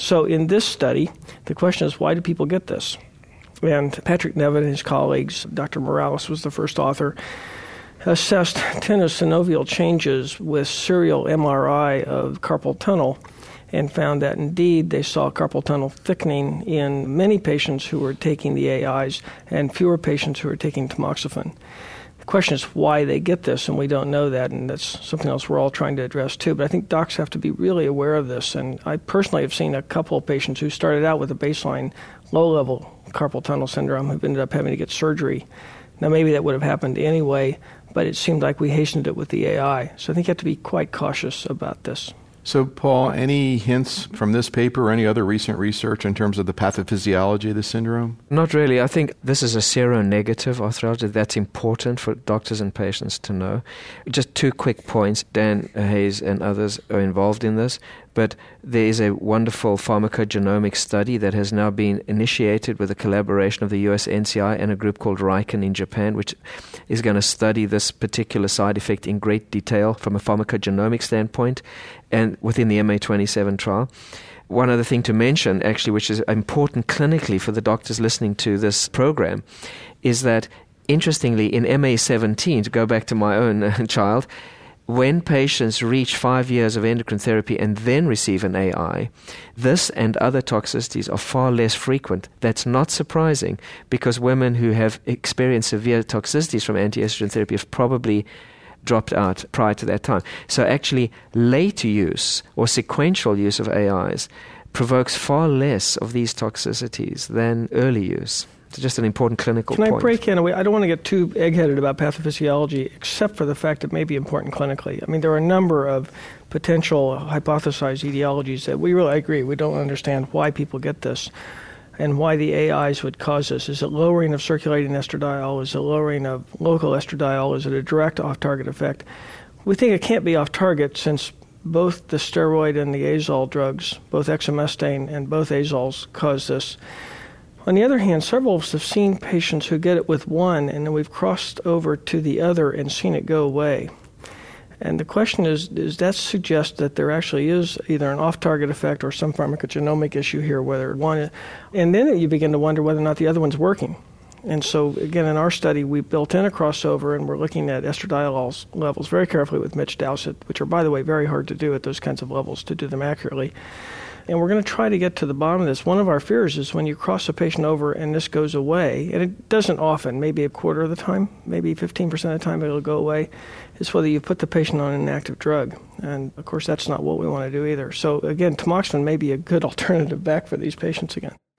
So in this study, the question is, why do people get this? And Patrick Nevin and his colleagues, Dr. Morales was the first author, assessed tenosynovial changes with serial MRI of carpal tunnel and found that indeed they saw carpal tunnel thickening in many patients who were taking the AIs and fewer patients who were taking tamoxifen. The question is why they get this, and we don't know that, and that's something else we're all trying to address too. But I think docs have to be really aware of this, and I personally have seen a couple of patients who started out with a baseline low-level carpal tunnel syndrome who've ended up having to get surgery. Now, maybe that would have happened anyway, but it seemed like we hastened it with the AI. So I think you have to be quite cautious about this. So, Paul, any hints from this paper or any other recent research in terms of the pathophysiology of the syndrome? Not really. I think this is a seronegative arthritis. That's important for doctors and patients to know. Just 2 quick points. Dan Hayes and others are involved in this, but there is a wonderful pharmacogenomic study that has now been initiated with a collaboration of the US NCI and a group called RIKEN in Japan, which is going to study this particular side effect in great detail from a pharmacogenomic standpoint and within the MA27 trial. One other thing to mention, actually, which is important clinically for the doctors listening to this program, is that, interestingly, in MA17, to go back to my own child, when patients reach 5 years of endocrine therapy and then receive an AI, this and other toxicities are far less frequent. That's not surprising because women who have experienced severe toxicities from anti-estrogen therapy have probably dropped out prior to that time. So actually, later use or sequential use of AIs provokes far less of these toxicities than early use. It's just an important clinical point. Can I break in? I don't want to get too egg-headed about pathophysiology, except for the fact it may be important clinically. I mean, there are a number of potential hypothesized etiologies that I agree, we don't understand why people get this and why the AIs would cause this. Is it lowering of circulating estradiol? Is it lowering of local estradiol? Is it a direct off-target effect? We think it can't be off-target since both the steroid and the azole drugs, both exemestane and both azoles, cause this. On the other hand, several of us have seen patients who get it with one, and then we've crossed over to the other and seen it go away. And the question is, does that suggest that there actually is either an off-target effect or some pharmacogenomic issue here, whether one, and then you begin to wonder whether or not the other one's working. And so, again, in our study, we built in a crossover, and we're looking at estradiol levels very carefully with Mitch Dowsett, which are, by the way, very hard to do at those kinds of levels, to do them accurately. And we're going to try to get to the bottom of this. One of our fears is when you cross a patient over and this goes away, and it doesn't often, maybe a quarter of the time, maybe 15% of the time it'll go away, is whether you put the patient on an active drug. And, of course, that's not what we want to do either. So, again, tamoxifen may be a good alternative back for these patients again.